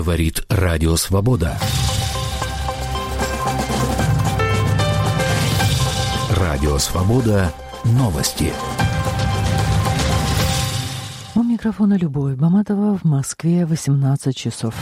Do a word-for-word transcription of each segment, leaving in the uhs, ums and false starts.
Говорит Радио Свобода. Радио Свобода. Новости. У микрофона Любовь Баматова. В Москве восемнадцать часов.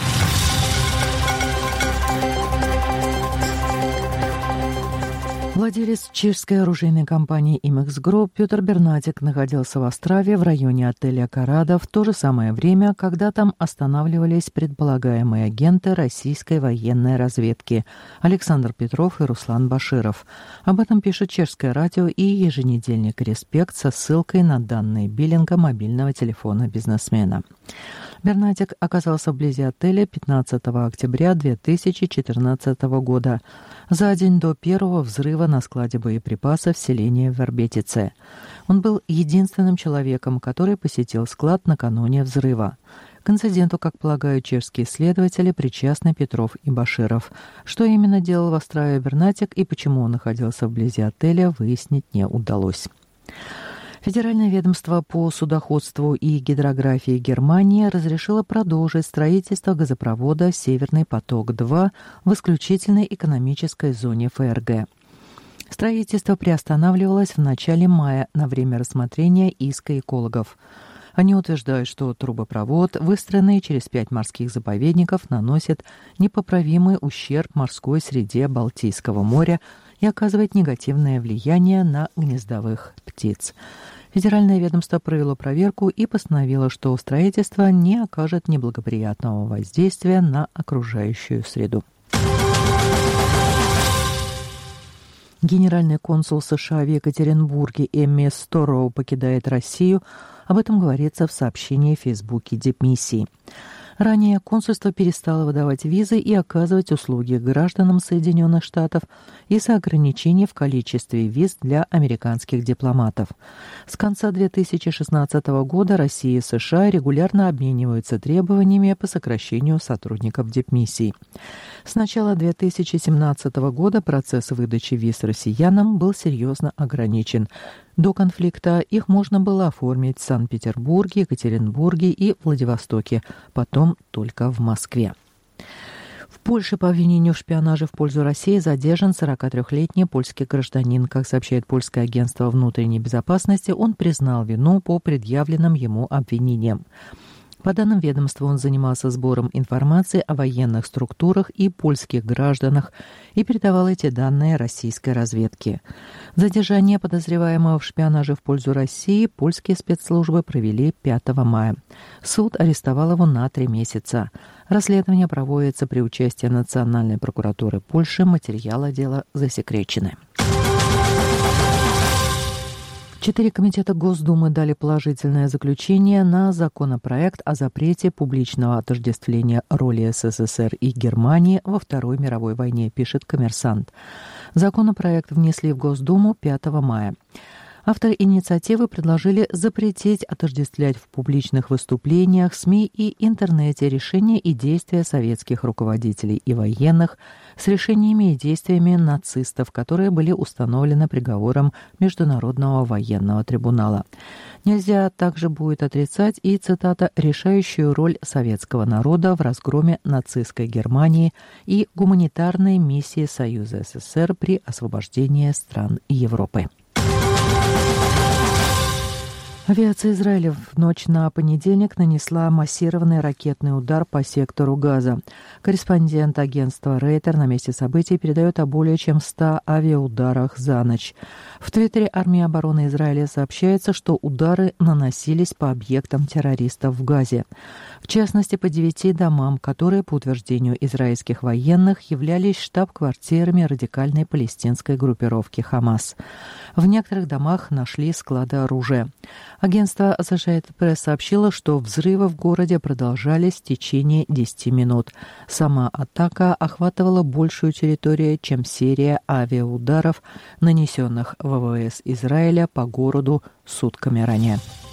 Владелец чешской оружейной компании «Имекс Групп» Петр Бернатик находился в Острове в районе отеля «Корада» в то же самое время, когда там останавливались предполагаемые агенты российской военной разведки Александр Петров и Руслан Баширов. Об этом пишет чешское радио и еженедельник «Респект» со ссылкой на данные биллинга мобильного телефона бизнесмена. Бернатик оказался вблизи отеля пятнадцатого октября две тысячи четырнадцатого года, за день до первого взрыва на складе боеприпасов в селении Вербетице. Он был единственным человеком, который посетил склад накануне взрыва. К инциденту, как полагают чешские следователи, причастны Петров и Баширов. Что именно делал в Острове Бернатик и почему он находился вблизи отеля, выяснить не удалось. Федеральное ведомство по судоходству и гидрографии Германии разрешило продолжить строительство газопровода «Северный поток-два» в исключительной экономической зоне ФРГ. Строительство приостанавливалось в начале мая на время рассмотрения иска экологов. Они утверждают, что трубопровод, выстроенный через пять морских заповедников, наносит непоправимый ущерб морской среде Балтийского моря и оказывает негативное влияние на гнездовых птиц. Федеральное ведомство провело проверку и постановило, что строительство не окажет неблагоприятного воздействия на окружающую среду. Генеральный консул США в Екатеринбурге Эмми Стороу покидает Россию. Об этом говорится в сообщении в Фейсбуке дипмиссии. Ранее консульство перестало выдавать визы и оказывать услуги гражданам Соединенных Штатов из-за ограничений в количестве виз для американских дипломатов. С конца две тысячи шестнадцатого года Россия и США регулярно обмениваются требованиями по сокращению сотрудников дипмиссий. С начала две тысячи семнадцатого года процесс выдачи виз россиянам был серьезно ограничен. До конфликта их можно было оформить в Санкт-Петербурге, Екатеринбурге и Владивостоке, потом только в Москве. В Польше по обвинению в шпионаже в пользу России задержан сорокатрёхлетний польский гражданин. Как сообщает польское агентство внутренней безопасности, он признал вину по предъявленным ему обвинениям. По данным ведомства, он занимался сбором информации о военных структурах и польских гражданах и передавал эти данные российской разведке. Задержание подозреваемого в шпионаже в пользу России польские спецслужбы провели пятого мая. Суд арестовал его на три месяца. Расследование проводится при участии Национальной прокуратуры Польши. Материалы дела засекречены. Четыре комитета Госдумы дали положительное заключение на законопроект о запрете публичного отождествления роли СССР и Германии во Второй мировой войне, пишет «Коммерсант». Законопроект внесли в Госдуму пятого мая. Авторы инициативы предложили запретить отождествлять в публичных выступлениях, СМИ и интернете решения и действия советских руководителей и военных с решениями и действиями нацистов, которые были установлены приговором Международного военного трибунала. Нельзя также будет отрицать и, цитата, «решающую роль советского народа в разгроме нацистской Германии и гуманитарной миссии Союза СССР при освобождении стран Европы». Авиация Израиля в ночь на понедельник нанесла массированный ракетный удар по сектору Газа. Корреспондент агентства Рейтер на месте событий передает о более чем ста авиаударах за ночь. В Твиттере армии обороны Израиля сообщается, что удары наносились по объектам террористов в Газе. В частности, по девяти домам, которые, по утверждению израильских военных, являлись штаб-квартирами радикальной палестинской группировки «Хамас». В некоторых домах нашли склады оружия. Агентство Associated Press сообщило, что взрывы в городе продолжались в течение десяти минут. Сама атака охватывала большую территорию, чем серия авиаударов, нанесенных ВВС Израиля по городу сутками ранее.